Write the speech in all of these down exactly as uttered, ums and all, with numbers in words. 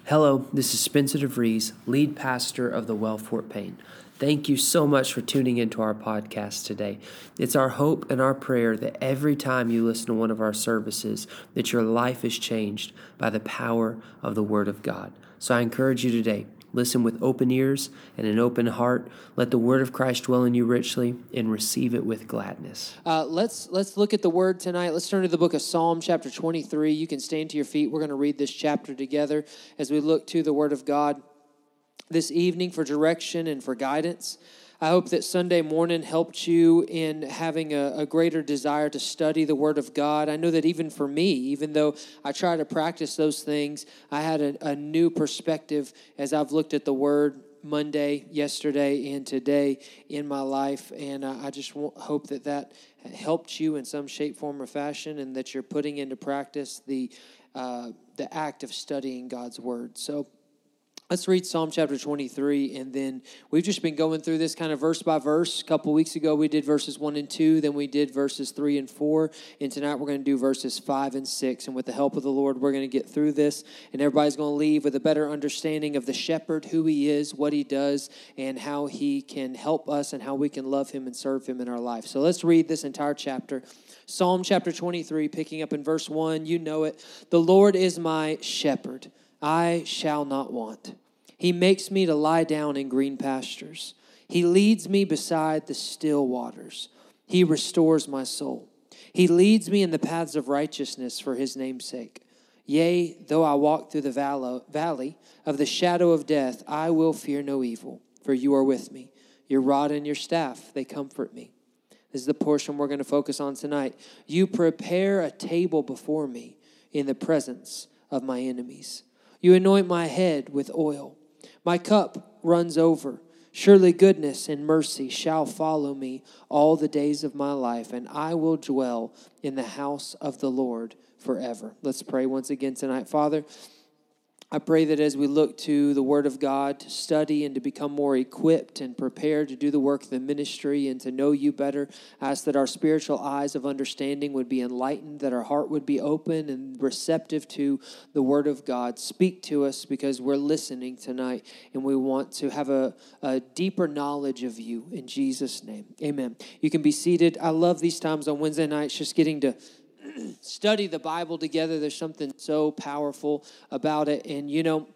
Hello, this is Spencer DeVries, lead pastor of the Well Fort Payne. Thank you so much for tuning into our podcast today. It's our hope and our prayer that every time you listen to one of our services, that your life is changed by the power of the Word of God. So I encourage you today, listen with open ears and an open heart. Let the Word of Christ dwell in you richly and receive it with gladness. Uh, let's let's look at the Word tonight. Let's turn to the book of Psalm chapter twenty-three. You can stand to your feet. We're going to read this chapter together as we look to the Word of God this evening for direction and for guidance. I hope that Sunday morning helped you in having a, a greater desire to study the Word of God. I know that even for me, even though I try to practice those things, I had a, a new perspective as I've looked at the Word Monday, yesterday, and today in my life. And uh, I just w- hope that that helped you in some shape, form, or fashion, and that you're putting into practice the uh, the act of studying God's Word. So let's read Psalm chapter twenty-three, and then we've just been going through this kind of verse by verse. A couple weeks ago, we did verses one and two, then we did verses three and four, and tonight we're going to do verses five and six, and with the help of the Lord, we're going to get through this, and everybody's going to leave with a better understanding of the shepherd, who he is, what he does, and how he can help us, and how we can love him and serve him in our life. So let's read this entire chapter. Psalm chapter twenty-three, picking up in verse one, you know it. The Lord is my shepherd. I shall not want. He makes me to lie down in green pastures. He leads me beside the still waters. He restores my soul. He leads me in the paths of righteousness for his name's sake. Yea, though I walk through the valley of the shadow of death, I will fear no evil, for you are with me. Your rod and your staff, they comfort me. This is the portion we're going to focus on tonight. You prepare a table before me in the presence of my enemies. You anoint my head with oil. My cup runs over. Surely goodness and mercy shall follow me all the days of my life, and I will dwell in the house of the Lord forever. Let's pray once again tonight. Father, I pray that as we look to the Word of God to study and to become more equipped and prepared to do the work of the ministry and to know you better, I ask that our spiritual eyes of understanding would be enlightened, that our heart would be open and receptive to the Word of God. Speak to us because we're listening tonight and we want to have a, a deeper knowledge of you in Jesus' name. Amen. You can be seated. I love these times on Wednesday nights, just getting to study the Bible together. There's something so powerful about it. And, you know,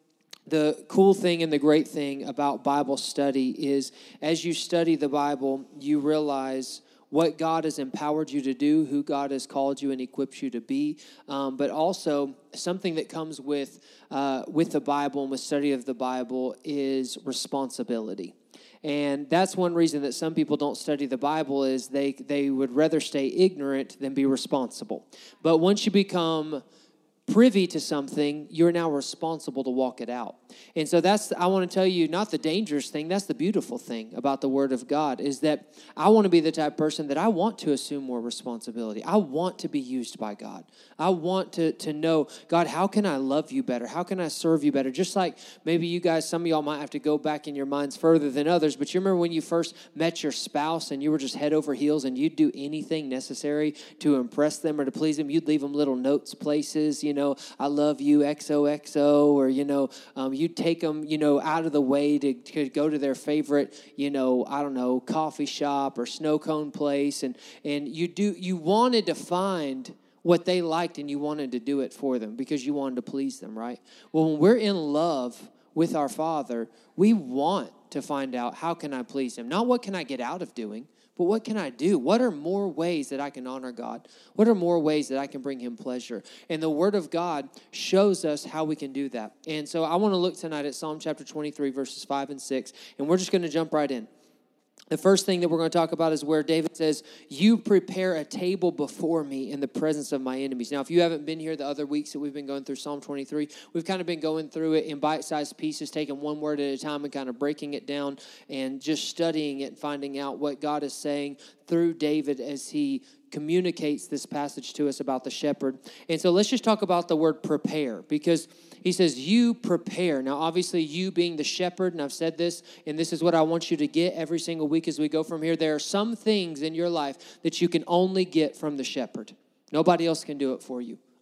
the cool thing and the great thing about Bible study is as you study the Bible, you realize what God has empowered you to do, who God has called you and equipped you to be, um, but also something that comes with uh, with the Bible and with study of the Bible is responsibility. And that's one reason that some people don't study the Bible is they they would rather stay ignorant than be responsible. But once you become privy to something, you're now responsible to walk it out. And so that's, I want to tell you, not the dangerous thing, that's the beautiful thing about the Word of God, is that I want to be the type of person that I want to assume more responsibility. I want to be used by God. I want to, to know, God, how can I love you better? How can I serve you better? Just like maybe you guys, some of y'all might have to go back in your minds further than others, but you remember when you first met your spouse and you were just head over heels and you'd do anything necessary to impress them or to please them. You'd leave them little notes places, you know, I love you, X O X O, or, you know, um, you take them, you know, out of the way to, to go to their favorite, you know, I don't know, coffee shop or snow cone place. And, and you do, you wanted to find what they liked and you wanted to do it for them because you wanted to please them, right? Well, when we're in love with our Father, we want to find out how can I please him? Not what can I get out of doing, but what can I do? What are more ways that I can honor God? What are more ways that I can bring him pleasure? And the Word of God shows us how we can do that. And so I want to look tonight at Psalm chapter twenty-three, verses five and six, and we're just going to jump right in. The first thing that we're going to talk about is where David says, you prepare a table before me in the presence of my enemies. Now, if you haven't been here the other weeks that we've been going through Psalm twenty-three, we've kind of been going through it in bite-sized pieces, taking one word at a time and kind of breaking it down and just studying it and finding out what God is saying through David as he communicates this passage to us about the shepherd. And so let's just talk about the word prepare, because he says, you prepare. Now, obviously, you being the shepherd, and I've said this, and this is what I want you to get every single week as we go from here. There are some things in your life that you can only get from the shepherd. Nobody else can do it for you.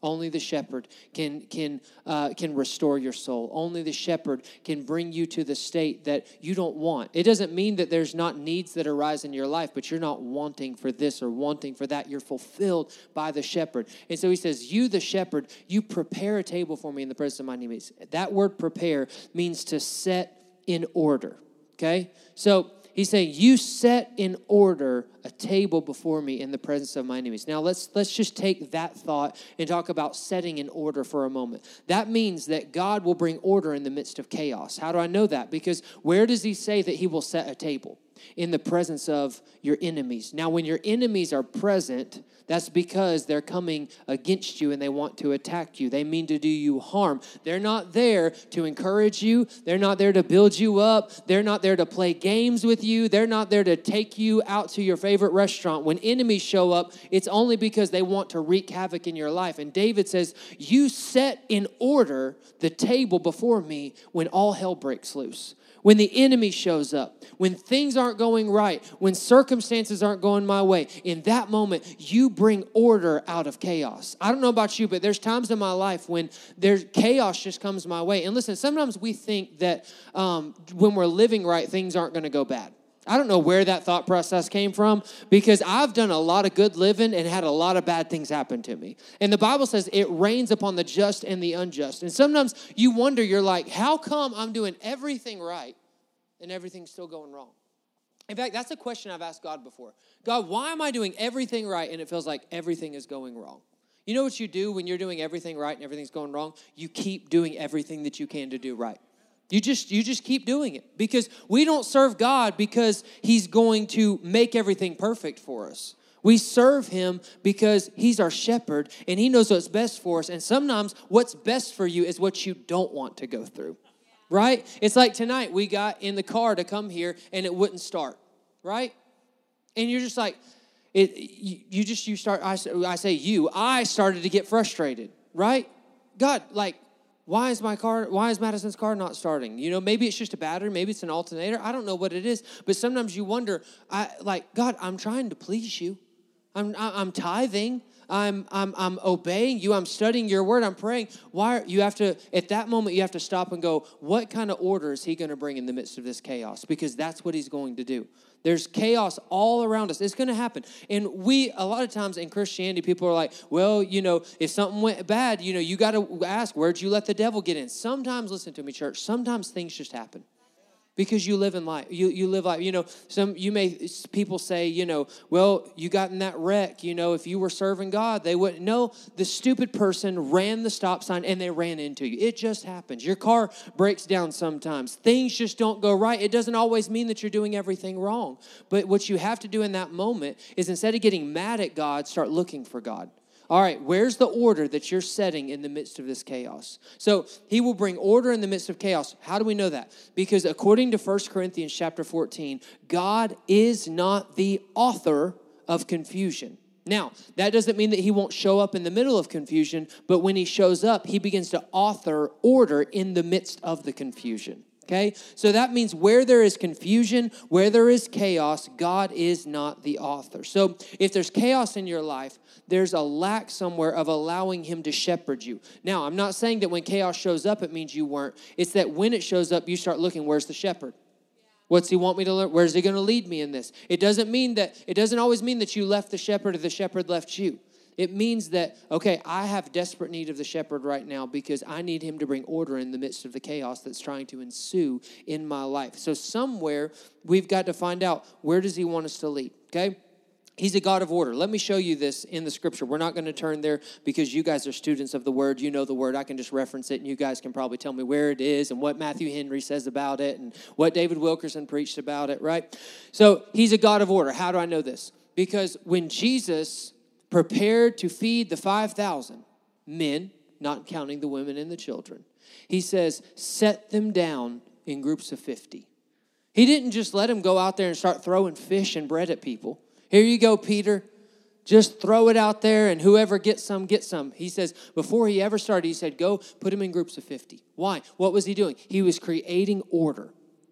Only the shepherd can can uh, can restore your soul. Only the shepherd can bring you to the state that you don't want. It doesn't mean that there's not needs that arise in your life, but you're not wanting for this or wanting for that. You're fulfilled by the shepherd. And so he says, you, the shepherd, you prepare a table for me in the presence of my enemies. That word prepare means to set in order, okay? So he's saying, you set in order a table before me in the presence of my enemies. Now, let's let's just take that thought and talk about setting in order for a moment. That means that God will bring order in the midst of chaos. How do I know that? Because where does he say that he will set a table? In the presence of your enemies. Now, when your enemies are present, that's because they're coming against you and they want to attack you. They mean to do you harm. They're not there to encourage you. They're not there to build you up. They're not there to play games with you. They're not there to take you out to your favorite restaurant. When enemies show up, it's only because they want to wreak havoc in your life. And David says, you set in order the table before me when all hell breaks loose. When the enemy shows up, when things aren't going right, when circumstances aren't going my way, in that moment, you bring order out of chaos. I don't know about you, but there's times in my life when there's chaos just comes my way. And listen, sometimes we think that um, when we're living right, things aren't going to go bad. I don't know where that thought process came from because I've done a lot of good living and had a lot of bad things happen to me. And the Bible says it rains upon the just and the unjust. And sometimes you wonder, you're like, how come I'm doing everything right and everything's still going wrong? In fact, that's a question I've asked God before. God, why am I doing everything right and it feels like everything is going wrong? You know what you do when you're doing everything right and everything's going wrong? You keep doing everything that you can to do right. You just you just keep doing it because we don't serve God because he's going to make everything perfect for us. We serve him because he's our shepherd and he knows what's best for us. And sometimes what's best for you is what you don't want to go through, right? It's like tonight we got in the car to come here and it wouldn't start, right? And you're just like, it. You, you just, you start, I, I say you, I started to get frustrated, right? God, like, Why is my car, why is Madison's car not starting? You know, maybe it's just a battery, maybe it's an alternator. I don't know what it is. But sometimes you wonder, I like, God, I'm trying to please you. I'm I'm tithing. I'm I'm I'm obeying you. I'm studying your word. I'm praying. Why are, you have to, at that moment, you have to stop and go, what kind of order is he going to bring in the midst of this chaos? Because that's what he's going to do. There's chaos all around us. It's going to happen. And we, a lot of times in Christianity, people are like, well, you know, if something went bad, you know, you got to ask, where'd you let the devil get in? Sometimes, listen to me, church, sometimes things just happen. Because you live in life, you you live life. You know, some you may people say, you know, well, you got in that wreck. You know, if you were serving God, they wouldn't. No, the stupid person ran the stop sign and they ran into you. It just happens. Your car breaks down sometimes. Things just don't go right. It doesn't always mean that you're doing everything wrong. But what you have to do in that moment is instead of getting mad at God, start looking for God. All right, where's the order that you're setting in the midst of this chaos? So he will bring order in the midst of chaos. How do we know that? Because according to First Corinthians chapter fourteen, God is not the author of confusion. Now, that doesn't mean that he won't show up in the middle of confusion, but when he shows up, he begins to author order in the midst of the confusion. Okay, so that means where there is confusion, where there is chaos, God is not the author. So if there's chaos in your life, there's a lack somewhere of allowing him to shepherd you. Now, I'm not saying that when chaos shows up, it means you weren't. It's that when it shows up, you start looking, where's the shepherd? What's he want me to learn? Where's he going to lead me in this? It doesn't mean that, it doesn't always mean that you left the shepherd or the shepherd left you. It means that, okay, I have desperate need of the shepherd right now because I need him to bring order in the midst of the chaos that's trying to ensue in my life. So somewhere we've got to find out, where does he want us to lead, okay? He's a God of order. Let me show you this in the scripture. We're not going to turn there because you guys are students of the word. You know the word. I can just reference it, and you guys can probably tell me where it is and what Matthew Henry says about it and what David Wilkerson preached about it, right? So he's a God of order. How do I know this? Because when Jesus prepared to feed the five thousand men, not counting the women and the children, he says, set them down in groups of fifty. He didn't just let them go out there and start throwing fish and bread at people. Here you go, Peter. Just throw it out there and whoever gets some, get some. He says, before he ever started, he said, go put them in groups of fifty. Why? What was he doing? He was creating order.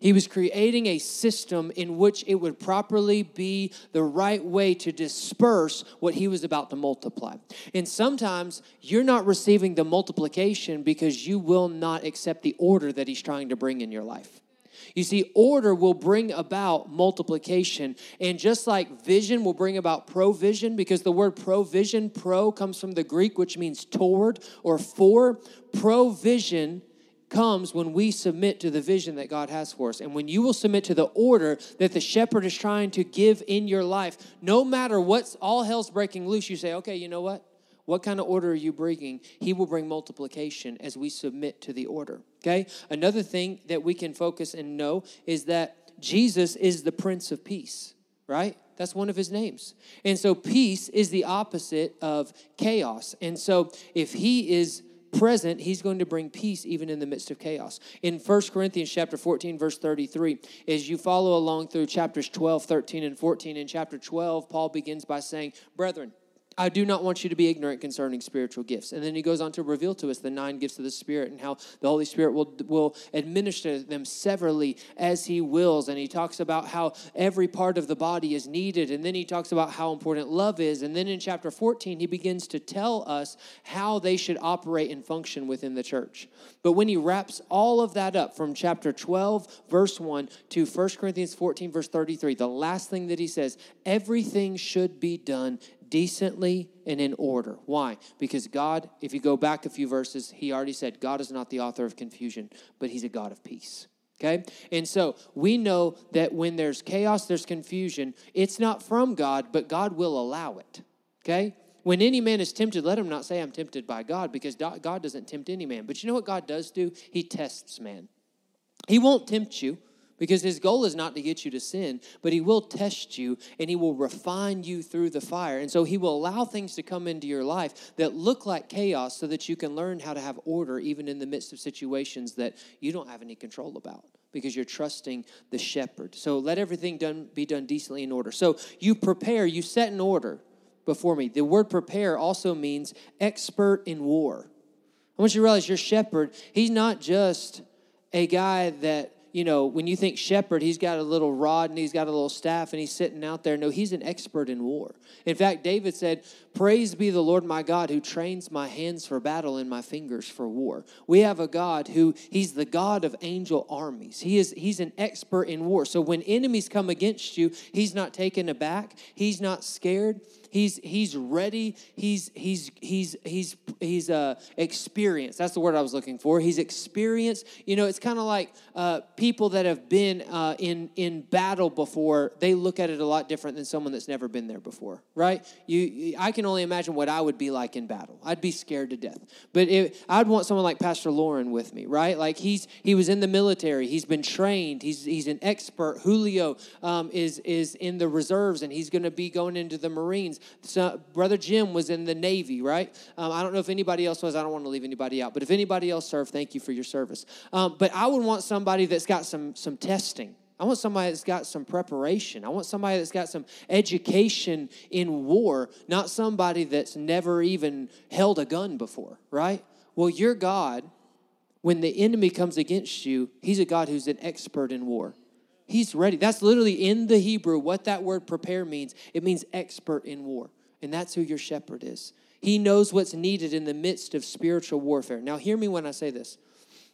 He was creating a system in which it would properly be the right way to disperse what he was about to multiply. And sometimes you're not receiving the multiplication because you will not accept the order that he's trying to bring in your life. You see, order will bring about multiplication. And just like vision will bring about provision, because the word provision, pro, comes from the Greek, which means toward or for. Provision comes when we submit to the vision that God has for us. And when you will submit to the order that the shepherd is trying to give in your life, no matter what's all hell's breaking loose, you say, okay, you know what? What kind of order are you bringing? He will bring multiplication as we submit to the order, okay? Another thing that we can focus and know is that Jesus is the Prince of Peace, right? That's one of his names. And so peace is the opposite of chaos. And so if he is present, he's going to bring peace even in the midst of chaos. In First Corinthians chapter fourteen, verse thirty-three, as you follow along through chapters twelve, thirteen, and fourteen, in chapter twelve, Paul begins by saying, brethren, I do not want you to be ignorant concerning spiritual gifts. And then he goes on to reveal to us the nine gifts of the Spirit and how the Holy Spirit will, will administer them severally as he wills. And he talks about how every part of the body is needed. And then he talks about how important love is. And then in chapter fourteen, he begins to tell us how they should operate and function within the church. But when he wraps all of that up from chapter twelve, verse one, to First Corinthians fourteen, verse thirty-three, the last thing that he says, everything should be done decently and in order. Why? Because God, if you go back a few verses, he already said God is not the author of confusion, but he's a God of peace. Okay? And so we know that when there's chaos, there's confusion. It's not from God, but God will allow it. Okay? When any man is tempted, let him not say I'm tempted by God, because God doesn't tempt any man. But you know what God does do? He tests man. He won't tempt you, because his goal is not to get you to sin, but he will test you and he will refine you through the fire. And so he will allow things to come into your life that look like chaos so that you can learn how to have order even in the midst of situations that you don't have any control about, because you're trusting the shepherd. So let everything done be done decently in order. So you prepare, you set an order before me. The word prepare also means expert in war. I want you to realize your shepherd, he's not just a guy that, you know, when you think shepherd, he's got a little rod and he's got a little staff and he's sitting out there. No, he's an expert in war. In fact, David said, praise be the Lord my God who trains my hands for battle and my fingers for war. We have a God who, he's the God of angel armies. He is, he's an expert in war. So when enemies come against you, he's not taken aback. He's not scared. He's he's ready. He's he's he's he's he's uh experienced. That's the word I was looking for. He's experienced. You know, it's kind of like uh, people that have been uh, in in battle before. They look at it a lot different than someone that's never been there before, right? You, I can only imagine what I would be like in battle. I'd be scared to death. But if, I'd want someone like Pastor Lauren with me, right? Like he's he was in the military. He's been trained. He's he's an expert. Julio um, is is in the reserves, and he's going to be going into the Marines. So Brother Jim was in the Navy, right? Um, I don't know if anybody else was. I don't want to leave anybody out. But if anybody else served, thank you for your service. Um, but I would want somebody that's got some some testing. I want somebody that's got some preparation. I want somebody that's got some education in war, not somebody that's never even held a gun before, right? Well, your God, when the enemy comes against you, he's a God who's an expert in war. He's ready. That's literally in the Hebrew what that word prepare means. It means expert in war. And that's who your shepherd is. He knows what's needed in the midst of spiritual warfare. Now, hear me when I say this.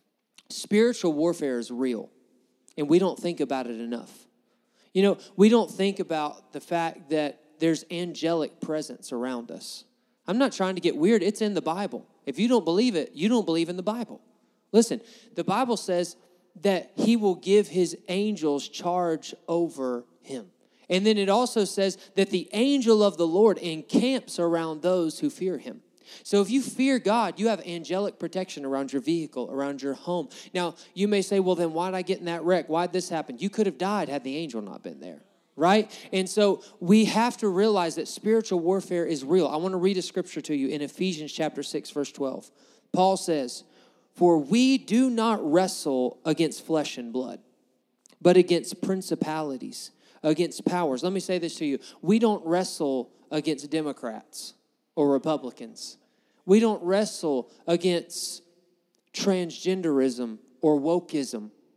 Spiritual warfare is real, and we don't think about it enough. You know, we don't think about the fact that there's angelic presence around us. I'm not trying to get weird. It's in the Bible. If you don't believe it, you don't believe in the Bible. Listen, the Bible says that he will give his angels charge over him. And then it also says that the angel of the Lord encamps around those who fear him. So if you fear God, you have angelic protection around your vehicle, around your home. Now, you may say, well, then why did I get in that wreck? Why did this happen? You could have died had the angel not been there, right? And so we have to realize that spiritual warfare is real. I want to read a scripture to you in Ephesians chapter six, verse twelve. Paul says, for we do not wrestle against flesh and blood, but against principalities, against powers. Let me say this to you. We don't wrestle against Democrats or Republicans. We don't wrestle against transgenderism or wokeism.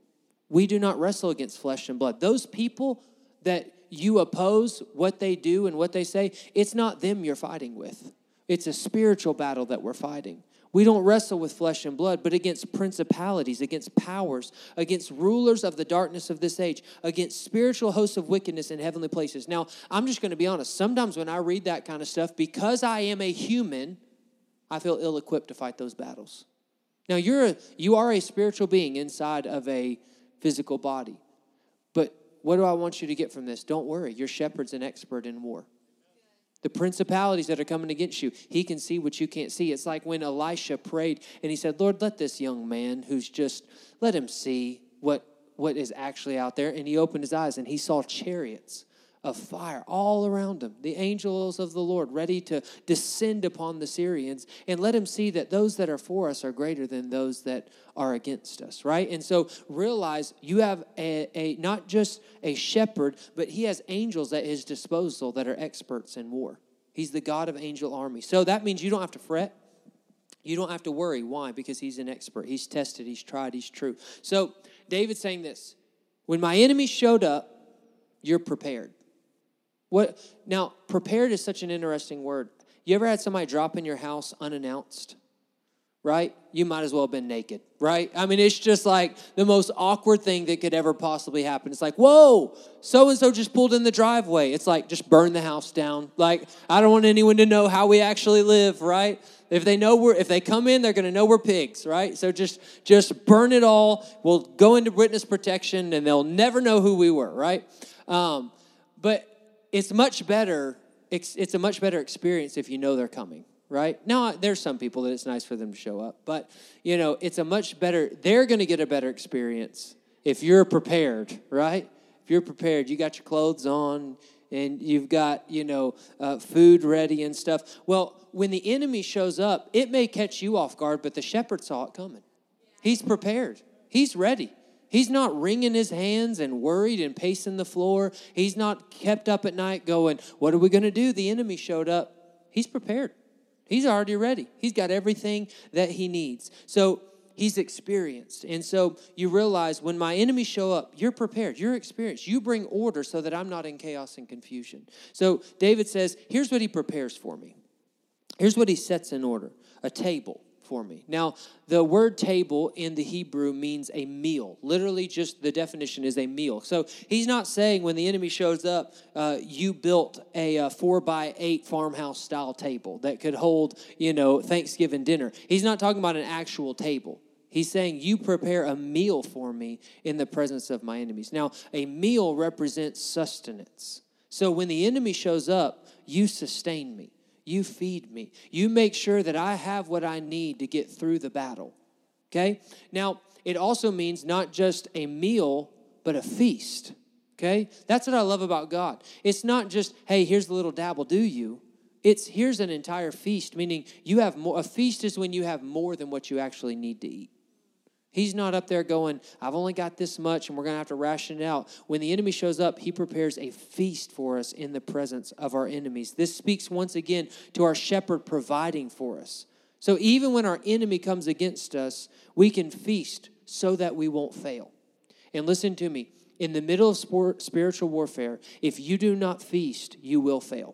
We do not wrestle against flesh and blood. Those people that you oppose, what they do and what they say, it's not them you're fighting with. It's a spiritual battle that we're fighting. We don't wrestle with flesh and blood, but against principalities, against powers, against rulers of the darkness of this age, against spiritual hosts of wickedness in heavenly places. Now, I'm just going to be honest. Sometimes when I read that kind of stuff, because I am a human, I feel ill-equipped to fight those battles. Now, you're a, you are a spiritual being inside of a physical body. But what do I want you to get from this? Don't worry. Your shepherd's an expert in war. The principalities that are coming against you, he can see what you can't see. It's like when Elisha prayed and he said, Lord, let this young man who's just, let him see what, what is actually out there. And he opened his eyes and he saw chariots of fire all around him, the angels of the Lord ready to descend upon the Syrians, and let him see that those that are for us are greater than those that are against us, right? And so realize you have a, a not just a shepherd, but he has angels at his disposal that are experts in war. He's the God of angel armies. So that means you don't have to fret. You don't have to worry. Why? Because he's an expert. He's tested. He's tried. He's true. So David's saying this, when my enemy showed up, you're prepared. What now, prepared is such an interesting word. You ever had somebody drop in your house unannounced? Right? You might as well have been naked, right? I mean, it's just like the most awkward thing that could ever possibly happen. It's like, whoa, so-and-so just pulled in the driveway. It's like, just burn the house down. Like, I don't want anyone to know how we actually live, right? If they know we're, if they come in, they're going to know we're pigs, right? So just, just burn it all. We'll go into witness protection, and they'll never know who we were, right? Um, but it's much better, it's, it's a much better experience if you know they're coming, right? Now, there's some people that it's nice for them to show up, but, you know, it's a much better, they're going to get a better experience if you're prepared, right? If you're prepared, you got your clothes on, and you've got, you know, uh, food ready and stuff. Well, when the enemy shows up, it may catch you off guard, but the shepherd saw it coming. He's prepared. He's ready. He's not wringing his hands and worried and pacing the floor. He's not kept up at night going, what are we going to do? The enemy showed up. He's prepared. He's already ready. He's got everything that he needs. So he's experienced. And so you realize when my enemies show up, you're prepared. You're experienced. You bring order so that I'm not in chaos and confusion. So David says, here's what he prepares for me. Here's what he sets in order. A table for me. Now, the word table in the Hebrew means a meal. Literally, just the definition is a meal. So he's not saying when the enemy shows up, uh, you built a, a four by eight farmhouse style table that could hold, you know, Thanksgiving dinner. He's not talking about an actual table. He's saying you prepare a meal for me in the presence of my enemies. Now, a meal represents sustenance. So when the enemy shows up, you sustain me. You feed me. You make sure that I have what I need to get through the battle. Okay? Now, it also means not just a meal, but a feast. Okay? That's what I love about God. It's not just, hey, here's a little dabble, do you? It's here's an entire feast, meaning you have more. A feast is when you have more than what you actually need to eat. He's not up there going, I've only got this much and we're going to have to ration it out. When the enemy shows up, he prepares a feast for us in the presence of our enemies. This speaks once again to our shepherd providing for us. So even when our enemy comes against us, we can feast so that we won't fail. And listen to me, in the middle of sport, spiritual warfare, if you do not feast, you will fail.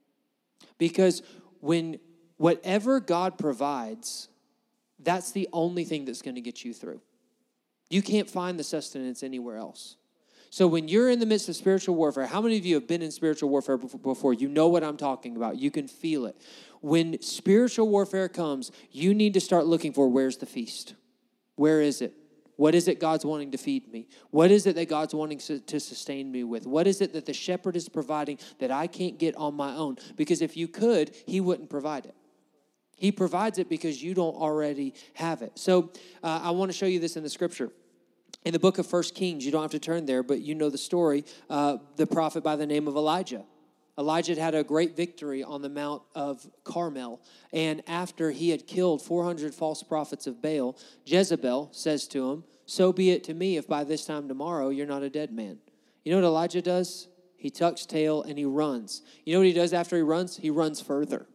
Because when whatever God provides, that's the only thing that's going to get you through. You can't find the sustenance anywhere else. So when you're in the midst of spiritual warfare, how many of you have been in spiritual warfare before? You know what I'm talking about. You can feel it. When spiritual warfare comes, you need to start looking for where's the feast? Where is it? What is it God's wanting to feed me? What is it that God's wanting to sustain me with? What is it that the shepherd is providing that I can't get on my own? Because if you could, he wouldn't provide it. He provides it because you don't already have it. So uh, I want to show you this in the scripture. In the book of First Kings, you don't have to turn there, but you know the story, uh, the prophet by the name of Elijah. Elijah had a great victory on the Mount of Carmel. And after he had killed four hundred false prophets of Baal, Jezebel says to him, so be it to me if by this time tomorrow you're not a dead man. You know what Elijah does? He tucks tail and he runs. You know what he does after he runs? He runs further.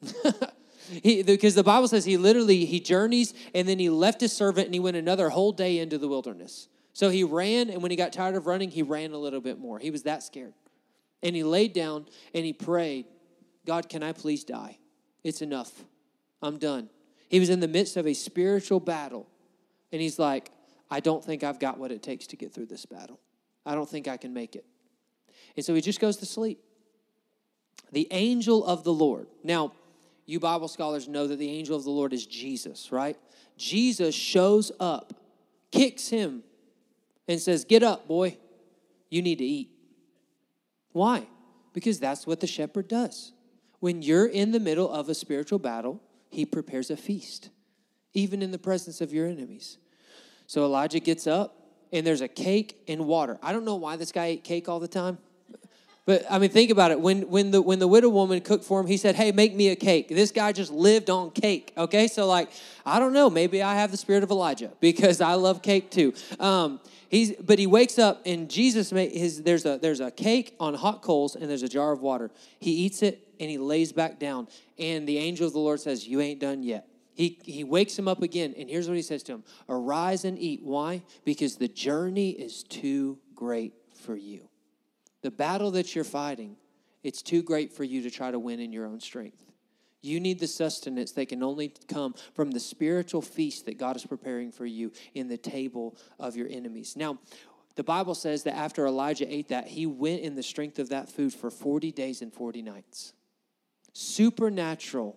He, because the Bible says he literally, he journeys and then he left his servant and he went another whole day into the wilderness. So he ran, and when he got tired of running, he ran a little bit more. He was that scared. And he laid down and he prayed, God, can I please die? It's enough. I'm done. He was in the midst of a spiritual battle. And he's like, I don't think I've got what it takes to get through this battle. I don't think I can make it. And so he just goes to sleep. The angel of the Lord. Now, you Bible scholars know that the angel of the Lord is Jesus, right? Jesus shows up, kicks him, and says, get up, boy. You need to eat. Why? Because that's what the shepherd does. When you're in the middle of a spiritual battle, he prepares a feast, even in the presence of your enemies. So Elijah gets up, and there's a cake and water. I don't know why this guy ate cake all the time. But, I mean, think about it. When, when, the, when the widow woman cooked for him, he said, hey, make me a cake. This guy just lived on cake, okay? So, like, I don't know. Maybe I have the spirit of Elijah because I love cake too. Um, he's, but he wakes up, and Jesus, made his, there's, a, there's a cake on hot coals, and there's a jar of water. He eats it, and he lays back down. And the angel of the Lord says, you ain't done yet. He, he wakes him up again, and here's what he says to him. Arise and eat. Why? Because the journey is too great for you. The battle that you're fighting, it's too great for you to try to win in your own strength. You need the sustenance that can only come from the spiritual feast that God is preparing for you in the table of your enemies. Now, the Bible says that after Elijah ate that, he went in the strength of that food for forty days and forty nights. Supernatural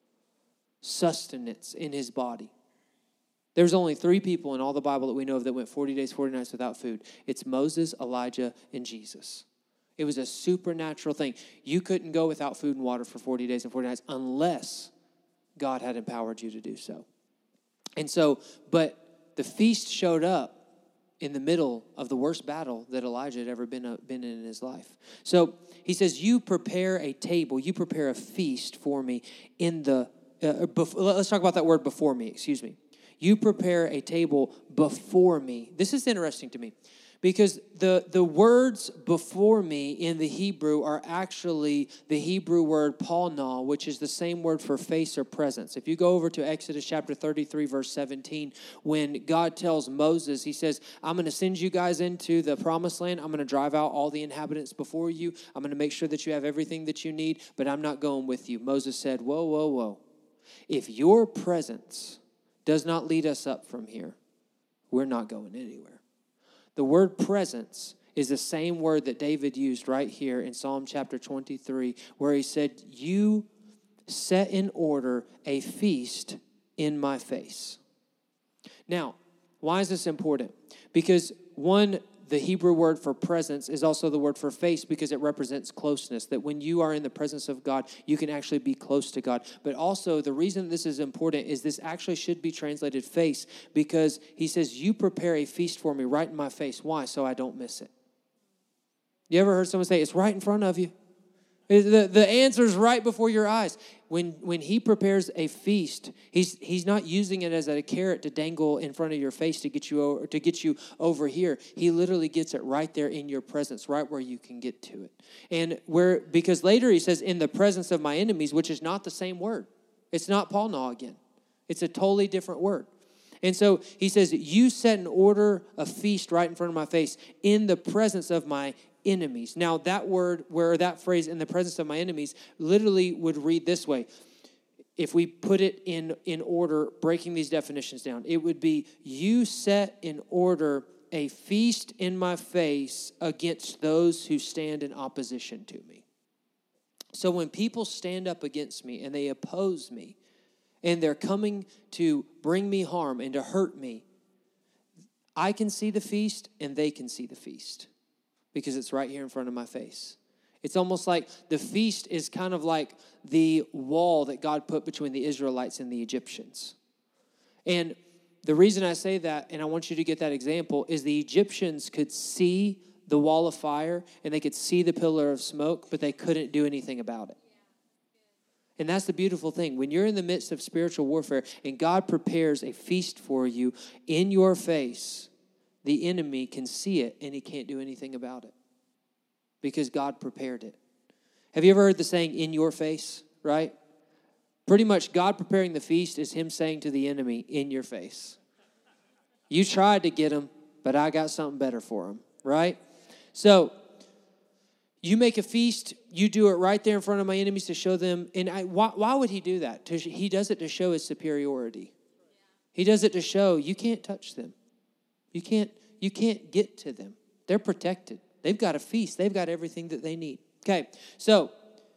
sustenance in his body. There's only three people in all the Bible that we know of that went forty days, forty nights without food. It's Moses, Elijah, and Jesus. It was a supernatural thing. You couldn't go without food and water for forty days and forty nights unless God had empowered you to do so. And so, but the feast showed up in the middle of the worst battle that Elijah had ever been, uh, been in in his life. So he says, you prepare a table, you prepare a feast for me in the, uh, before, let's talk about that word before me, excuse me. You prepare a table before me. This is interesting to me. Because the, the words before me in the Hebrew are actually the Hebrew word palna, which is the same word for face or presence. If you go over to Exodus chapter thirty-three, verse seventeen, when God tells Moses, he says, I'm going to send you guys into the promised land. I'm going to drive out all the inhabitants before you. I'm going to make sure that you have everything that you need, but I'm not going with you. Moses said, whoa, whoa, whoa. If your presence does not lead us up from here, we're not going anywhere. The word presence is the same word that David used right here in Psalm chapter twenty-three, where he said, you set in order a feast in my face. Now, why is this important? Because one, the Hebrew word for presence is also the word for face because it represents closeness, that when you are in the presence of God, you can actually be close to God. But also, the reason this is important is this actually should be translated face because he says, you prepare a feast for me right in my face. Why? So I don't miss it. You ever heard someone say, it's right in front of you? The, the answer is right before your eyes. When when he prepares a feast, he's he's not using it as a carrot to dangle in front of your face to get you over, to get you over here. He literally gets it right there in your presence, right where you can get to it. And where because later he says, in the presence of my enemies, which is not the same word. It's not palna again. It's a totally different word. And so he says, you set in order a feast right in front of my face in the presence of my enemies. Now, that word, where that phrase, in the presence of my enemies, literally would read this way. If we put it in, in order, breaking these definitions down, it would be, you set in order a feast in my face against those who stand in opposition to me. So when people stand up against me and they oppose me, and they're coming to bring me harm and to hurt me, I can see the feast and they can see the feast because it's right here in front of my face. It's almost like the feast is kind of like the wall that God put between the Israelites and the Egyptians. And the reason I say that, and I want you to get that example, is the Egyptians could see the wall of fire and they could see the pillar of smoke, but they couldn't do anything about it. And that's the beautiful thing. When you're in the midst of spiritual warfare and God prepares a feast for you in your face, the enemy can see it and he can't do anything about it because God prepared it. Have you ever heard the saying, in your face, right? Pretty much God preparing the feast is him saying to the enemy, in your face. You tried to get him, but I got something better for them, right? So you make a feast, you do it right there in front of my enemies to show them. And I, why, why would he do that? To, he does it to show his superiority. He does it to show you can't touch them. You can't, you can't get to them. They're protected. They've got a feast. They've got everything that they need. Okay, so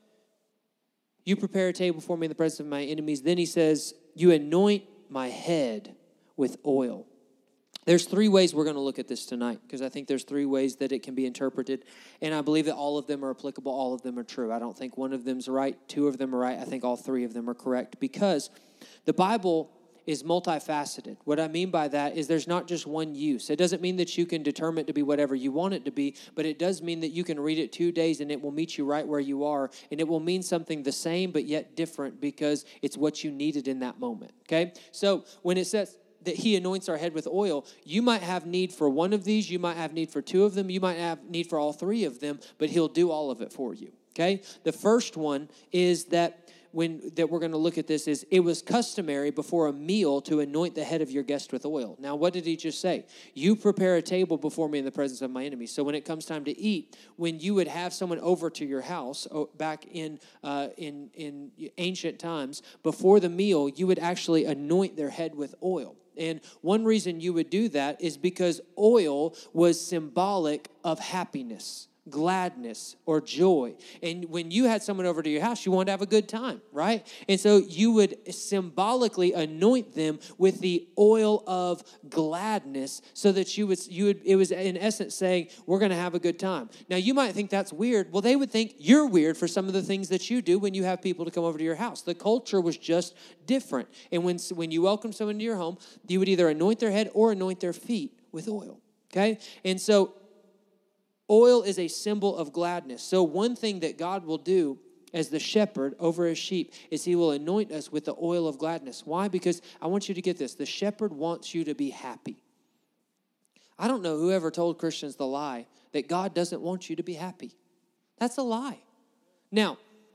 you prepare a table for me in the presence of my enemies. Then he says, you anoint my head with oil. There's three ways we're going to look at this tonight, because I think there's three ways that it can be interpreted, and I believe that all of them are applicable, all of them are true. I don't think one of them's right, two of them are right. I think all three of them are correct, because the Bible is multifaceted. What I mean by that is there's not just one use. It doesn't mean that you can determine it to be whatever you want it to be, but it does mean that you can read it two days and it will meet you right where you are, and it will mean something the same but yet different because it's what you needed in that moment, okay? So when it says that he anoints our head with oil, you might have need for one of these, you might have need for two of them, you might have need for all three of them, but he'll do all of it for you, okay? The first one is that when that we're going to look at this is it was customary before a meal to anoint the head of your guest with oil. Now, what did he just say? You prepare a table before me in the presence of my enemies. So when it comes time to eat, when you would have someone over to your house back in uh, in in ancient times, before the meal, you would actually anoint their head with oil. And one reason you would do that is because oil was symbolic of happiness, gladness, or joy. And when you had someone over to your house, you wanted to have a good time, right? And so you would symbolically anoint them with the oil of gladness so that you would, you would, it was in essence saying, we're going to have a good time. Now, you might think that's weird. Well, they would think you're weird for some of the things that you do when you have people to come over to your house. The culture was just different. And when, when you welcome someone to your home, you would either anoint their head or anoint their feet with oil, okay? And so oil is a symbol of gladness. So one thing that God will do as the shepherd over his sheep is he will anoint us with the oil of gladness. Why? Because I want you to get this. The shepherd wants you to be happy. I don't know whoever told Christians the lie that God doesn't want you to be happy. That's a lie. Now,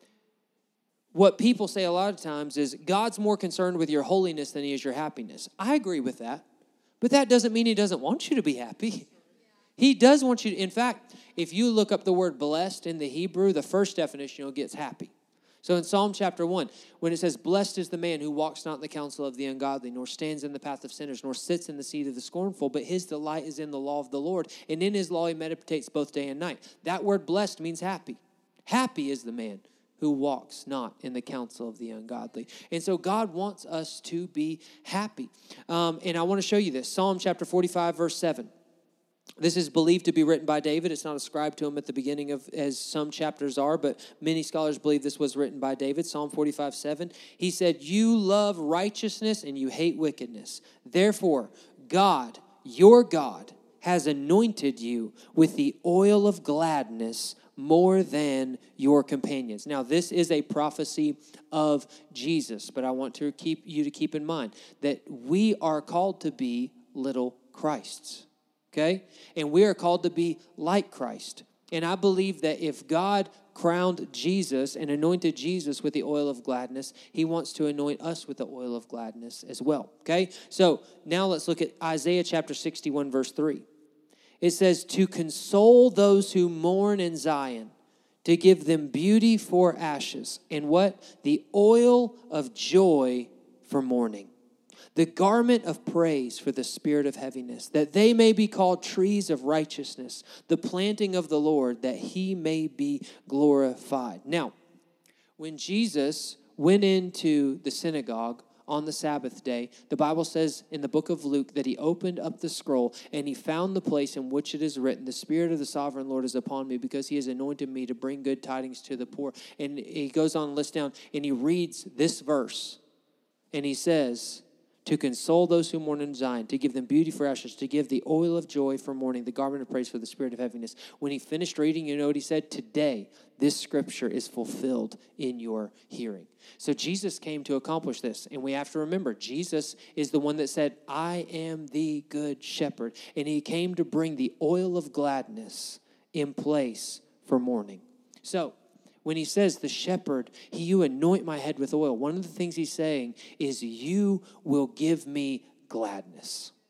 what people say a lot of times is God's more concerned with your holiness than he is your happiness. I agree with that, but that doesn't mean he doesn't want you to be happy. He does want you to, in fact, if you look up the word blessed in the Hebrew, the first definition, you'll get happy. So in Psalm chapter one, when it says, blessed is the man who walks not in the counsel of the ungodly, nor stands in the path of sinners, nor sits in the seat of the scornful, but his delight is in the law of the Lord, and in his law he meditates both day and night. That word blessed means happy. Happy is the man who walks not in the counsel of the ungodly. And so God wants us to be happy. Um, and I want to show you this. Psalm chapter forty-five, verse seven. This is believed to be written by David. It's not ascribed to him at the beginning of as some chapters are, but many scholars believe this was written by David. Psalm forty-five, seven. He said, you love righteousness and you hate wickedness. Therefore, God, your God, has anointed you with the oil of gladness more than your companions. Now, this is a prophecy of Jesus, but I want to keep you to keep in mind that we are called to be little Christs. Okay? And we are called to be like Christ. And I believe that if God crowned Jesus and anointed Jesus with the oil of gladness, he wants to anoint us with the oil of gladness as well. Okay? So now let's look at Isaiah chapter sixty-one, verse three. It says, to console those who mourn in Zion, to give them beauty for ashes. And what? The oil of joy for mourning. The garment of praise for the spirit of heaviness, that they may be called trees of righteousness, the planting of the Lord, that he may be glorified. Now, when Jesus went into the synagogue on the Sabbath day, the Bible says in the book of Luke that he opened up the scroll and he found the place in which it is written, the Spirit of the Sovereign Lord is upon me because he has anointed me to bring good tidings to the poor. And he goes on, lists down, and he reads this verse, and he says, to console those who mourn in Zion, to give them beauty for ashes, to give the oil of joy for mourning, the garment of praise for the spirit of heaviness. When he finished reading, you know what he said? Today, this scripture is fulfilled in your hearing. So Jesus came to accomplish this. And we have to remember, Jesus is the one that said, I am the good shepherd. And he came to bring the oil of gladness in place for mourning. So, when he says, the shepherd, he, you anoint my head with oil, one of the things he's saying is you will give me gladness.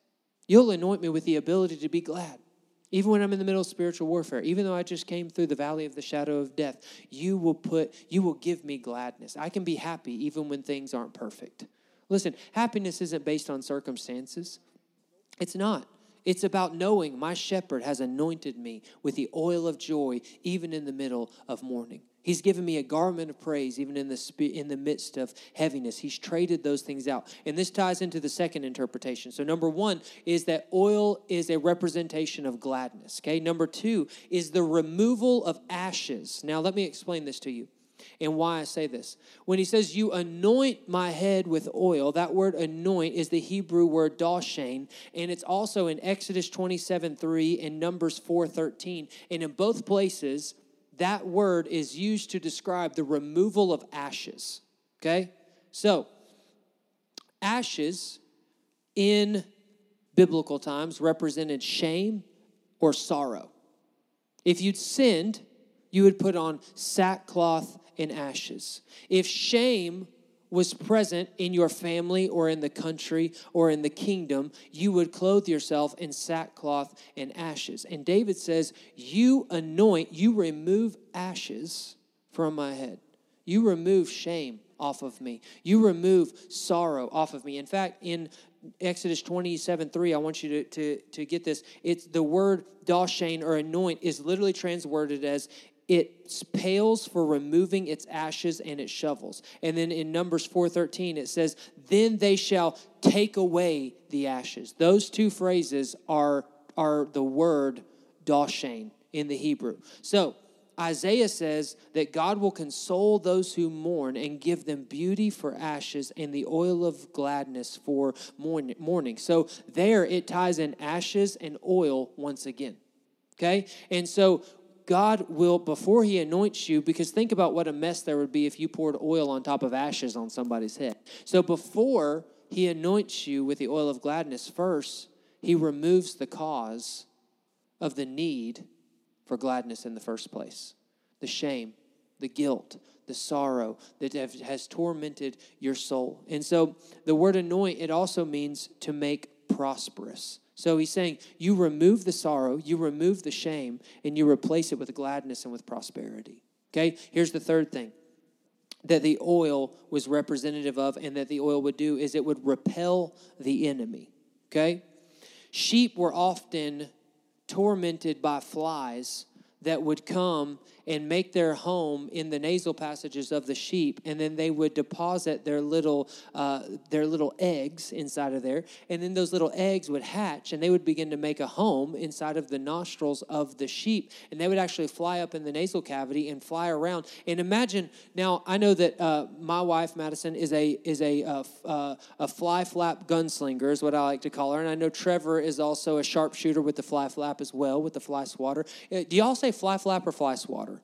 You'll anoint me with the ability to be glad. Even when I'm in the middle of spiritual warfare, even though I just came through the valley of the shadow of death, you will put, you will give me gladness. I can be happy even when things aren't perfect. Listen, happiness isn't based on circumstances. It's not. It's about knowing my shepherd has anointed me with the oil of joy even in the middle of mourning. He's given me a garment of praise even in the in the midst of heaviness. He's traded those things out. And this ties into the second interpretation. So number one is that oil is a representation of gladness. Okay. Number two is the removal of ashes. Now let me explain this to you and why I say this. When he says you anoint my head with oil, that word anoint is the Hebrew word doshain, and it's also in Exodus twenty-seven three and Numbers four thirteen. And in both places, that word is used to describe the removal of ashes, okay? So, ashes in biblical times represented shame or sorrow. If you'd sinned, you would put on sackcloth and ashes. If shame was present in your family or in the country or in the kingdom, you would clothe yourself in sackcloth and ashes. And David says, you anoint, you remove ashes from my head. You remove shame off of me. You remove sorrow off of me. In fact, in Exodus twenty-seven three, I want you to, to, to get this. It's the word doshain or anoint is literally translated as it pails for removing its ashes and its shovels. And then in Numbers four thirteen, it says, then they shall take away the ashes. Those two phrases are, are the word doshain in the Hebrew. So Isaiah says that God will console those who mourn and give them beauty for ashes and the oil of gladness for mourning. So there it ties in ashes and oil once again. Okay? And so God will, before he anoints you, because think about what a mess there would be if you poured oil on top of ashes on somebody's head. So before he anoints you with the oil of gladness, first, he removes the cause of the need for gladness in the first place. The shame, the guilt, the sorrow that has tormented your soul. And so the word anoint, it also means to make prosperous. So he's saying you remove the sorrow, you remove the shame, and you replace it with gladness and with prosperity. Okay? Here's the third thing that the oil was representative of and that the oil would do is it would repel the enemy. Okay? Sheep were often tormented by flies that would come and make their home in the nasal passages of the sheep, and then they would deposit their little uh, their little eggs inside of there, and then those little eggs would hatch, and they would begin to make a home inside of the nostrils of the sheep, and they would actually fly up in the nasal cavity and fly around. And imagine now, I know that uh, my wife Madison is a is a uh, uh, a fly flap gunslinger, is what I like to call her, and I know Trevor is also a sharpshooter with the fly flap as well, with the fly swatter. Uh, do y'all say fly flap or fly swatter?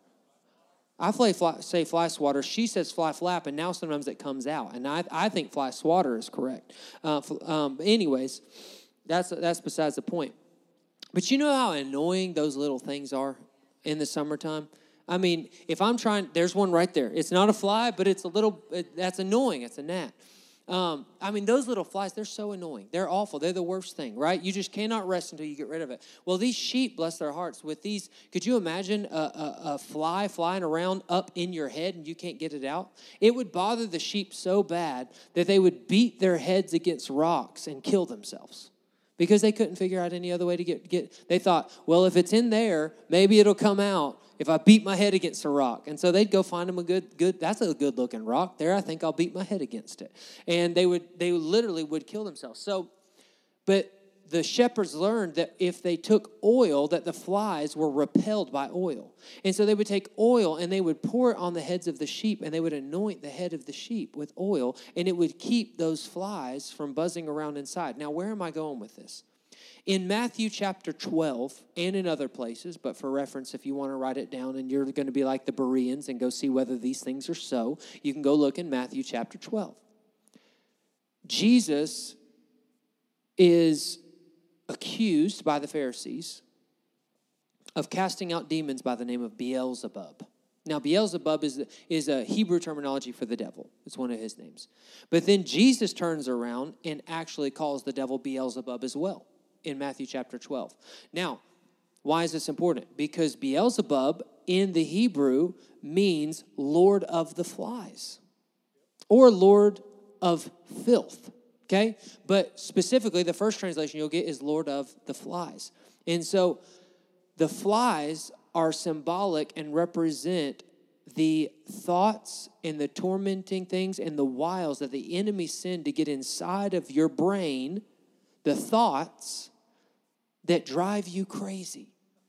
I fly, fly, say fly swatter. She says fly flap, and now sometimes it comes out. And I, I think fly swatter is correct. Uh, um, anyways, that's that's besides the point. But you know how annoying those little things are in the summertime? I mean, if I'm trying, there's one right there. It's not a fly, but it's a little, it, that's annoying. It's a gnat. Um, I mean, those little flies, they're so annoying. They're awful. They're the worst thing, right? You just cannot rest until you get rid of it. Well, these sheep, bless their hearts, with these, could you imagine a, a, a fly flying around up in your head and you can't get it out? It would bother the sheep so bad that they would beat their heads against rocks and kill themselves because they couldn't figure out any other way to get, get they thought, well, if it's in there, maybe it'll come out if I beat my head against a rock. And so they'd go find them a good, good, that's a good looking rock there. I think I'll beat my head against it. And they would, they literally would kill themselves. So, but the shepherds learned that if they took oil, that the flies were repelled by oil. And so they would take oil and they would pour it on the heads of the sheep and they would anoint the head of the sheep with oil and it would keep those flies from buzzing around inside. Now, where am I going with this? In Matthew chapter twelve, and in other places, but for reference, if you want to write it down and you're going to be like the Bereans and go see whether these things are so, you can go look in Matthew chapter twelve. Jesus is accused by the Pharisees of casting out demons by the name of Beelzebub. Now, Beelzebub is, is a Hebrew terminology for the devil. It's one of his names. But then Jesus turns around and actually calls the devil Beelzebub as well. in Matthew chapter twelve. Now, why is this important? Because Beelzebub in the Hebrew means Lord of the flies or Lord of filth, okay? But specifically, the first translation you'll get is Lord of the flies. And so the flies are symbolic and represent the thoughts and the tormenting things and the wiles that the enemy send to get inside of your brain, the thoughts that drive you crazy.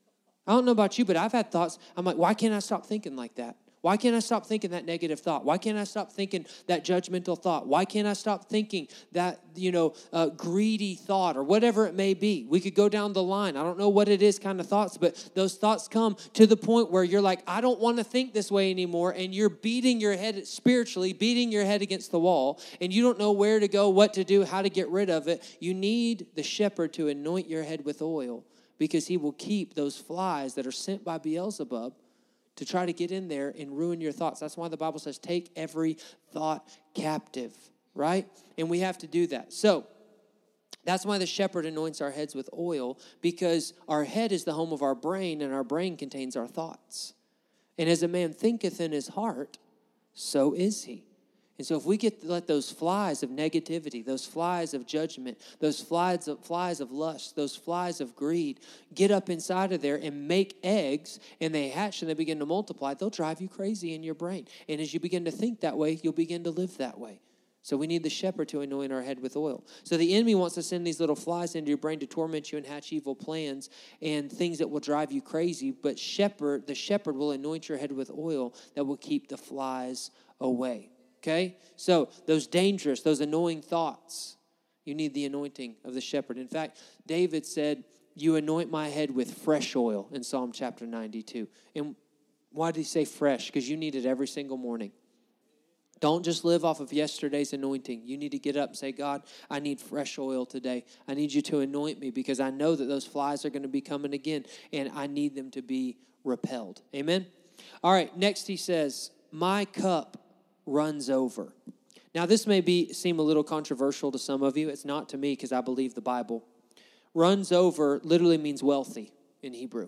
I don't know about you, but I've had thoughts. I'm like, why can't I stop thinking like that? Why can't I stop thinking that negative thought? Why can't I stop thinking that judgmental thought? Why can't I stop thinking that, you know, uh, greedy thought or whatever it may be? We could go down the line. I don't know what it is kind of thoughts, but those thoughts come to the point where you're like, I don't want to think this way anymore, and you're beating your head spiritually, beating your head against the wall, and you don't know where to go, what to do, how to get rid of it. You need the shepherd to anoint your head with oil because he will keep those flies that are sent by Beelzebub to try to get in there and ruin your thoughts. That's why the Bible says, take every thought captive, right? And we have to do that. So that's why the shepherd anoints our heads with oil, because our head is the home of our brain, and our brain contains our thoughts. And as a man thinketh in his heart, so is he. And so if we get to let those flies of negativity, those flies of judgment, those flies of, flies of lust, those flies of greed get up inside of there and make eggs, and they hatch and they begin to multiply, they'll drive you crazy in your brain. And as you begin to think that way, you'll begin to live that way. So we need the shepherd to anoint our head with oil. So the enemy wants to send these little flies into your brain to torment you and hatch evil plans and things that will drive you crazy. But shepherd, the shepherd will anoint your head with oil that will keep the flies away. Okay? So those dangerous, those annoying thoughts, you need the anointing of the shepherd. In fact, David said, you anoint my head with fresh oil in Psalm chapter ninety-two. And why did he say fresh? Because you need it every single morning. Don't just live off of yesterday's anointing. You need to get up and say, God, I need fresh oil today. I need you to anoint me because I know that those flies are going to be coming again, and I need them to be repelled. Amen? All right, next he says, my cup runs over. Now, this may be seem a little controversial to some of you. It's not to me because I believe the Bible. Runs over literally means wealthy in Hebrew.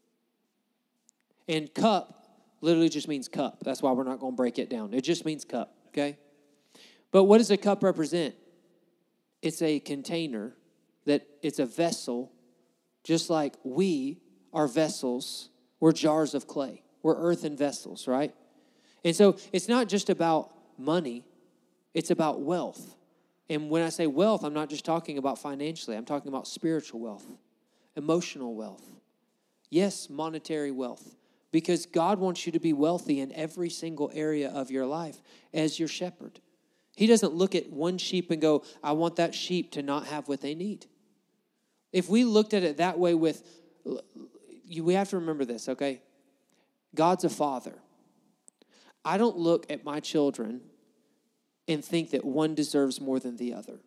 And cup literally just means cup. That's why we're not going to break it down. It just means cup, okay? But what does a cup represent? It's a container, that it's a vessel, just like we are vessels. We're jars of clay. We're earthen vessels, right? And so it's not just about money. It's about wealth. And when I say wealth, I'm not just talking about financially. I'm talking about spiritual wealth, emotional wealth. Yes, monetary wealth. Because God wants you to be wealthy in every single area of your life as your shepherd. He doesn't look at one sheep and go, I want that sheep to not have what they need. If we looked at it that way with, we have to remember this, okay? God's a father. I don't look at my children and think that one deserves more than the other.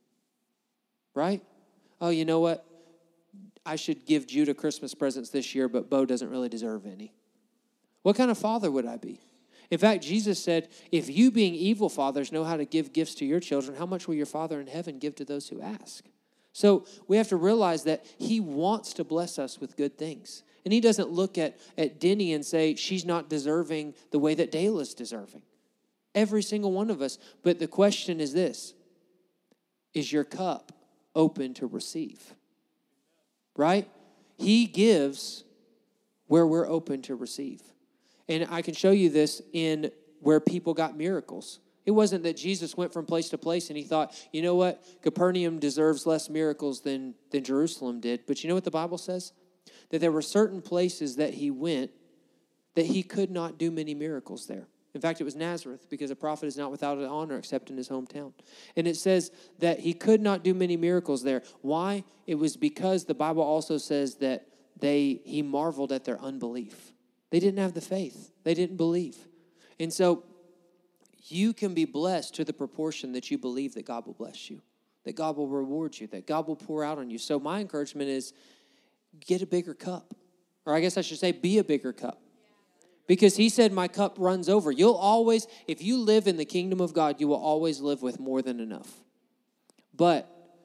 Right? Oh, you know what? I should give Judah Christmas presents this year, but Bo doesn't really deserve any. What kind of father would I be? In fact, Jesus said, if you being evil fathers know how to give gifts to your children, how much will your Father in heaven give to those who ask? So we have to realize that he wants to bless us with good things. And he doesn't look at, at Denny and say, she's not deserving the way that Dale is deserving. Every single one of us. But the question is this, is your cup open to receive? Right? He gives where we're open to receive. And I can show you this in where people got miracles. It wasn't that Jesus went from place to place and he thought, you know what, Capernaum deserves less miracles than, than Jerusalem did. But you know what the Bible says? That there were certain places that he went that he could not do many miracles there. In fact, it was Nazareth, because a prophet is not without honor except in his hometown. And it says that he could not do many miracles there. Why? It was because the Bible also says that they he marveled at their unbelief. They didn't have the faith. They didn't believe. And so you can be blessed to the proportion that you believe that God will bless you, that God will reward you, that God will pour out on you. So my encouragement is get a bigger cup. Or I guess I should say be a bigger cup. Because he said, my cup runs over. You'll always, if you live in the kingdom of God, you will always live with more than enough. But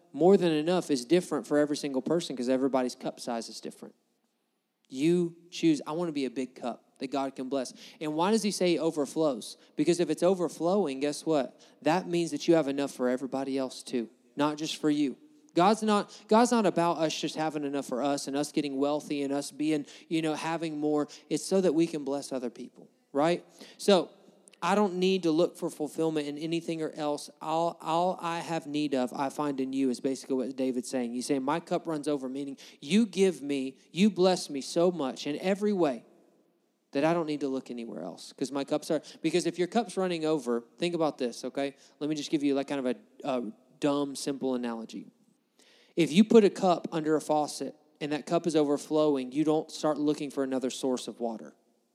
more than enough is different for every single person because everybody's cup size is different. You choose, I want to be a big cup that God can bless. And why does he say overflows? Because if it's overflowing, guess what? That means that you have enough for everybody else too, not just for you. God's not, God's not about us just having enough for us and us getting wealthy and us being, you know, having more. It's so that we can bless other people, right? So I don't need to look for fulfillment in anything or else. All, all I have need of, I find in you, is basically what David's saying. He's saying, my cup runs over, meaning you give me, you bless me so much in every way that I don't need to look anywhere else because my cups are, because if your cup's running over, think about this, okay? Let me just give you like kind of a, a dumb, simple analogy. If you put a cup under a faucet and that cup is overflowing, you don't start looking for another source of water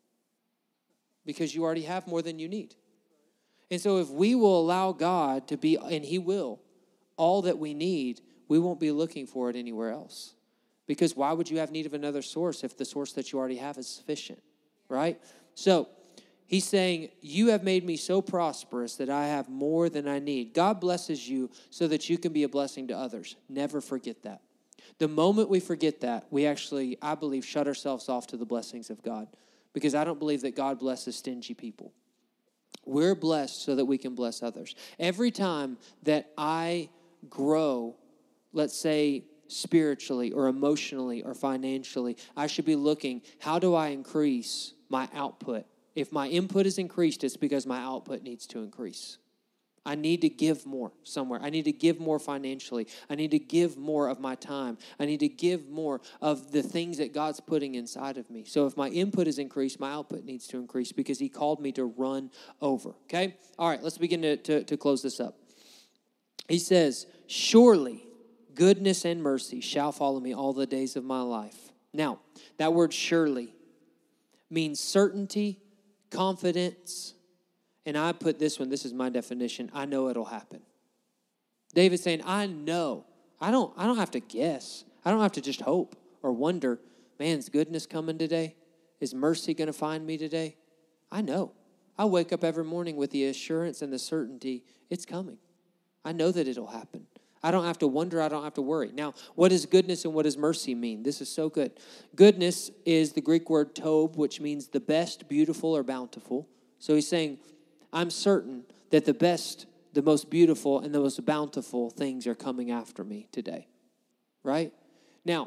because you already have more than you need. And so if we will allow God to be, and he will, all that we need, we won't be looking for it anywhere else. Because why would you have need of another source if the source that you already have is sufficient, right? So he's saying, you have made me so prosperous that I have more than I need. God blesses you so that you can be a blessing to others. Never forget that. The moment we forget that, we actually, I believe, shut ourselves off to the blessings of God. Because I don't believe that God blesses stingy people. We're blessed so that we can bless others. Every time that I grow, let's say spiritually or emotionally or financially, I should be looking, how do I increase my output? If my input is increased, it's because my output needs to increase. I need to give more somewhere. I need to give more financially. I need to give more of my time. I need to give more of the things that God's putting inside of me. So if my input is increased, my output needs to increase because he called me to run over. Okay? All right, let's begin to, to, to close this up. He says, surely goodness and mercy shall follow me all the days of my life. Now, that word surely means certainty, confidence. And I put this one, this is my definition, I know it'll happen. David's saying, I know. I don't, I don't have to guess. I don't have to just hope or wonder, man, is goodness coming today? Is mercy going to find me today? I know. I wake up every morning with the assurance and the certainty it's coming. I know that it'll happen. I don't have to wonder. I don't have to worry. Now, what does goodness and what does mercy mean? This is so good. Goodness is the Greek word tob, which means the best, beautiful, or bountiful. So he's saying, I'm certain that the best, the most beautiful, and the most bountiful things are coming after me today, right? Now,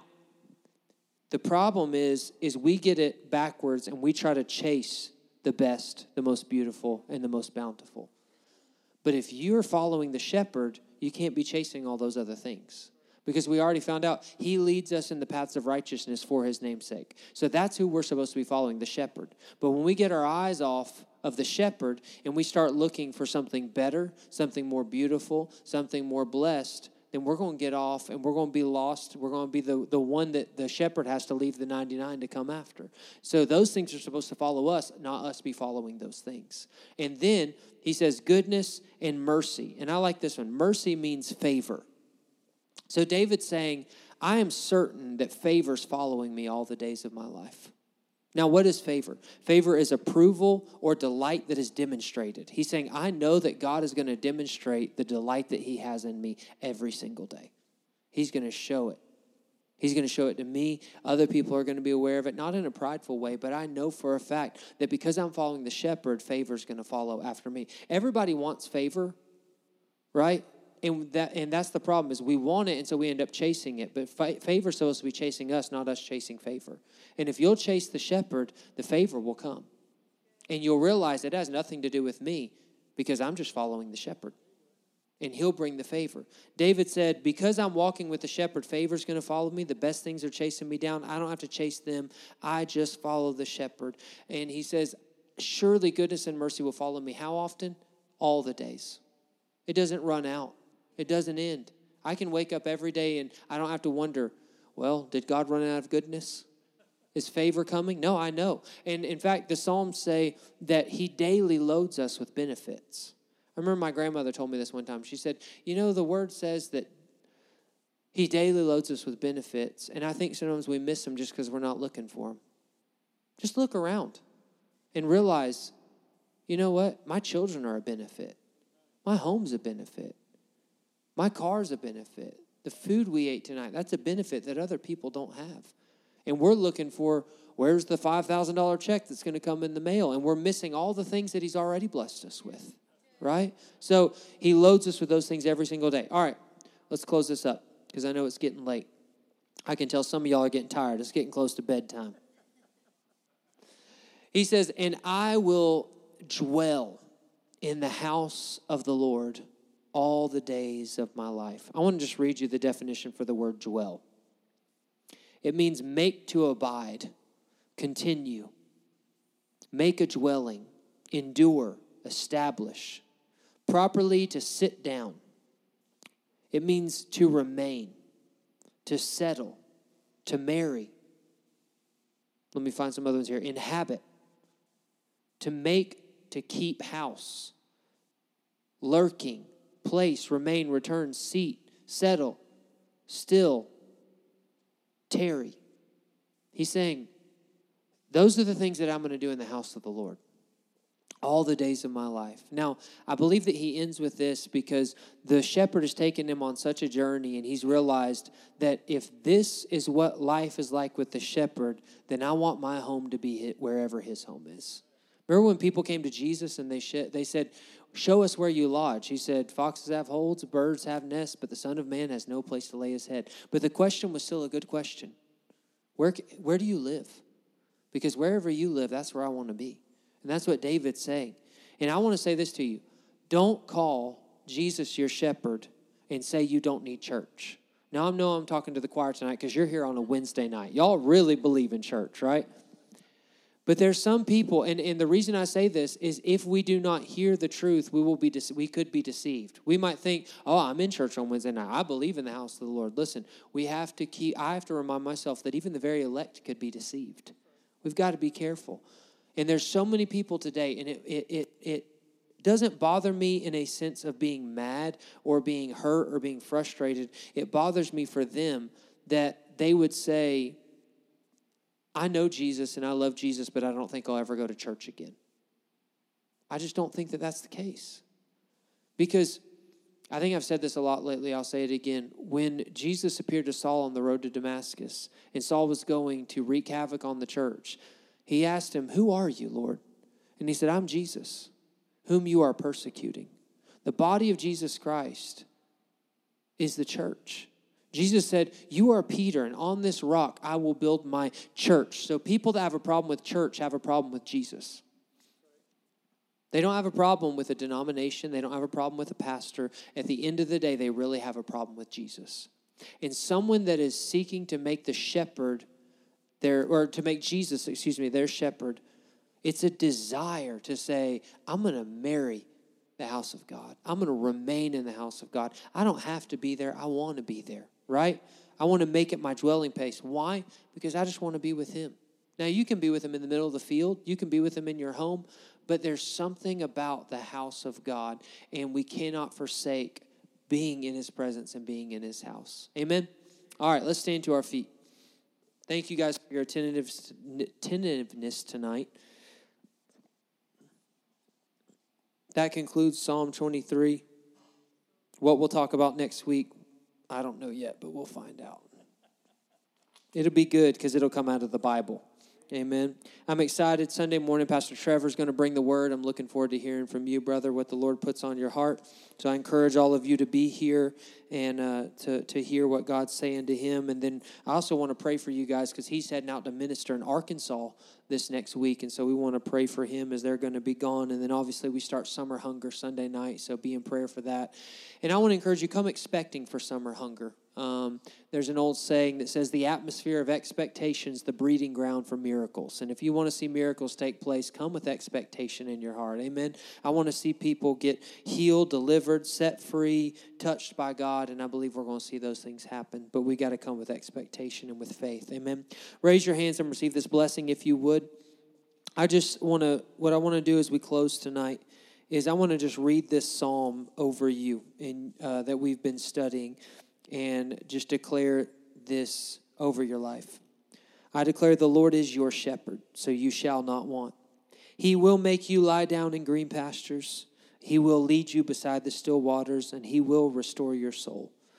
the problem is, is we get it backwards and we try to chase the best, the most beautiful, and the most bountiful. But if you're following the shepherd, you can't be chasing all those other things. Because we already found out he leads us in the paths of righteousness for his name's sake. So that's who we're supposed to be following, the shepherd. But when we get our eyes off of the shepherd and we start looking for something better, something more beautiful, something more blessed, then we're going to get off and we're going to be lost. We're going to be the, the one that the shepherd has to leave the ninety-nine to come after. So those things are supposed to follow us, not us be following those things. And then he says goodness and mercy. And I like this one. Mercy means favor. So David's saying, I am certain that favor's following me all the days of my life. Now, what is favor? Favor is approval or delight that is demonstrated. He's saying, I know that God is going to demonstrate the delight that he has in me every single day. He's going to show it. He's going to show it to me. Other people are going to be aware of it, not in a prideful way, but I know for a fact that because I'm following the shepherd, favor is going to follow after me. Everybody wants favor, right? And that and that's the problem is we want it, and so we end up chasing it. But favor is supposed to be chasing us, not us chasing favor. And if you'll chase the shepherd, the favor will come. And you'll realize it has nothing to do with me because I'm just following the shepherd. And he'll bring the favor. David said, because I'm walking with the shepherd, favor's going to follow me. The best things are chasing me down. I don't have to chase them. I just follow the shepherd. And he says, surely goodness and mercy will follow me. How often? All the days. It doesn't run out. It doesn't end. I can wake up every day and I don't have to wonder, well, did God run out of goodness? Is favor coming? No, I know. And in fact, the Psalms say that he daily loads us with benefits. I remember my grandmother told me this one time. She said, you know, the word says that he daily loads us with benefits. And I think sometimes we miss them just because we're not looking for them. Just look around and realize, you know what? My children are a benefit. My home's a benefit. My car's a benefit. The food we ate tonight, that's a benefit that other people don't have. And we're looking for, where's the five thousand dollars check that's going to come in the mail? And we're missing all the things that he's already blessed us with, right? So he loads us with those things every single day. All right, let's close this up because I know it's getting late. I can tell some of y'all are getting tired. It's getting close to bedtime. He says, and I will dwell in the house of the Lord all the days of my life. I want to just read you the definition for the word dwell. It means make to abide, continue, make a dwelling, endure, establish, properly to sit down. It means to remain, to settle, to marry. Let me find some other ones here. Inhabit, to make, to keep house, lurking, place, remain, return, seat, settle, still, tarry. He's saying, those are the things that I'm going to do in the house of the Lord all the days of my life. Now, I believe that he ends with this because the shepherd has taken him on such a journey, and he's realized that if this is what life is like with the shepherd, then I want my home to be wherever his home is. Remember when people came to Jesus and they sh- they said, show us where you lodge. He said, foxes have holes, birds have nests, but the Son of Man has no place to lay his head. But the question was still a good question. Where, where do you live? Because wherever you live, that's where I want to be. And that's what David's saying. And I want to say this to you. Don't call Jesus your shepherd and say you don't need church. Now, I know I'm talking to the choir tonight because you're here on a Wednesday night. Y'all really believe in church, right? But there's some people, and, and the reason I say this is if we do not hear the truth, we will be de- we could be deceived. We might think, oh, I'm in church on Wednesday night. I believe in the house of the Lord. Listen, we have to keep, I have to remind myself that even the very elect could be deceived. We've got to be careful. And there's so many people today, and it it it, it doesn't bother me in a sense of being mad or being hurt or being frustrated. It bothers me for them that they would say, I know Jesus and I love Jesus, but I don't think I'll ever go to church again. I just don't think that that's the case. Because I think I've said this a lot lately. I'll say it again. When Jesus appeared to Saul on the road to Damascus and Saul was going to wreak havoc on the church, he asked him, who are you, Lord? And he said, I'm Jesus, whom you are persecuting. The body of Jesus Christ is the church. Jesus said, you are Peter, and on this rock I will build my church. So people that have a problem with church have a problem with Jesus. They don't have a problem with a denomination. They don't have a problem with a pastor. At the end of the day, they really have a problem with Jesus. And someone that is seeking to make the shepherd their, or to make Jesus, excuse me, their shepherd, it's a desire to say, I'm going to marry the house of God. I'm going to remain in the house of God. I don't have to be there. I want to be there. Right? I want to make it my dwelling place. Why? Because I just want to be with him. Now, you can be with him in the middle of the field. You can be with him in your home. But there's something about the house of God, and we cannot forsake being in his presence and being in his house. Amen? All right, let's stand to our feet. Thank you guys for your attentiveness tonight. That concludes Psalm twenty-three. What we'll talk about next week, I don't know yet, but we'll find out. It'll be good because it'll come out of the Bible. Amen. I'm excited. Sunday morning, Pastor Trevor's going to bring the word. I'm looking forward to hearing from you, brother, what the Lord puts on your heart. So I encourage all of you to be here and uh, to, to hear what God's saying to him. And then I also want to pray for you guys because he's heading out to minister in Arkansas this next week. And so we want to pray for him as they're going to be gone. And then obviously we start Summer Hunger Sunday night. So be in prayer for that. And I want to encourage you, come expecting for Summer Hunger. Um, there's an old saying that says the atmosphere of expectation is the breeding ground for miracles. And if you want to see miracles take place, come with expectation in your heart. Amen. I want to see people get healed, delivered, set free, touched by God. And I believe we're going to see those things happen. But we got to come with expectation and with faith. Amen. Raise your hands and receive this blessing if you would. I just want to, what I want to do as we close tonight is I want to just read this psalm over you in, uh, that we've been studying. And just declare this over your life. I declare the Lord is your shepherd, so you shall not want. He will make you lie down in green pastures. He will lead you beside the still waters, and he will restore your soul.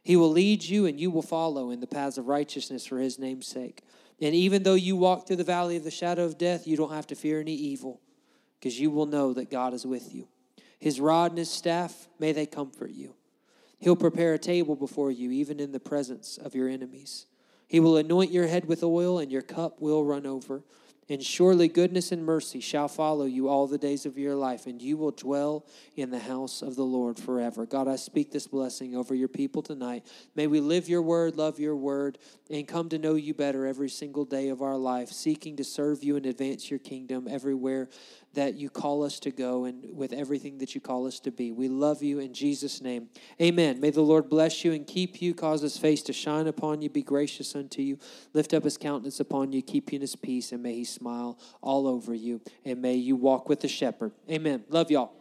He will lead you, and you will follow in the paths of righteousness for his name's sake. And even though you walk through the valley of the shadow of death, you don't have to fear any evil, because you will know that God is with you. His rod and his staff, may they comfort you. He'll prepare a table before you, even in the presence of your enemies. He will anoint your head with oil, and your cup will run over. And surely goodness and mercy shall follow you all the days of your life, and you will dwell in the house of the Lord forever. God, I speak this blessing over your people tonight. May we live your word, love your word, and come to know you better every single day of our life, seeking to serve you and advance your kingdom everywhere that you call us to go and with everything that you call us to be. We love you in Jesus' name. Amen. May the Lord bless you and keep you, cause his face to shine upon you, be gracious unto you, lift up his countenance upon you, keep you in his peace, and may he smile all over you, and may you walk with the shepherd. Amen. Love y'all.